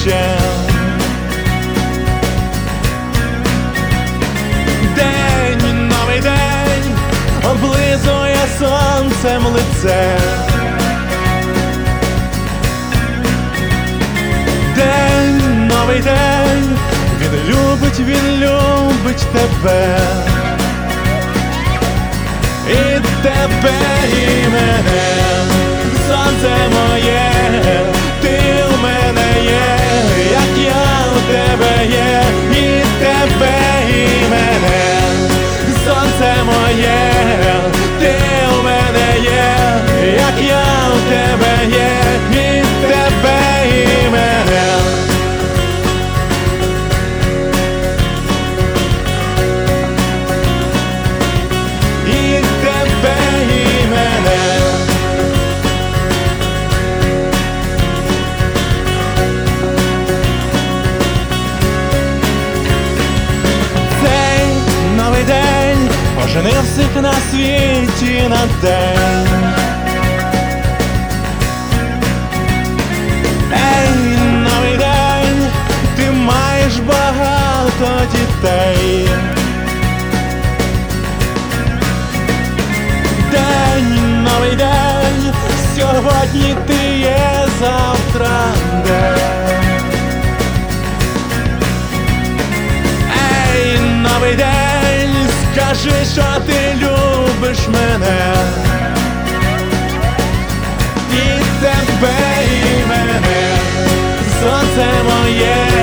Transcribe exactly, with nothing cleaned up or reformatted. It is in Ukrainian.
обличчя. День, новий день, облизує сонцем лице. День, новий день, він любить, він любить тебе. І тебе, і мене, сонце моє, ти у мене є, як я у тебе є, і тебе, і мене, сонце моє, ти у мене є, як я у тебе є, і тебе, і мене. Оженив всіх на світі на день. Ей, новий день, ти маєш багато дітей. День, новий день, сьогодні ти є, завтра де. Ей, новий день, скажи, що ти любиш мене, і тебе, і мене, сонце моє.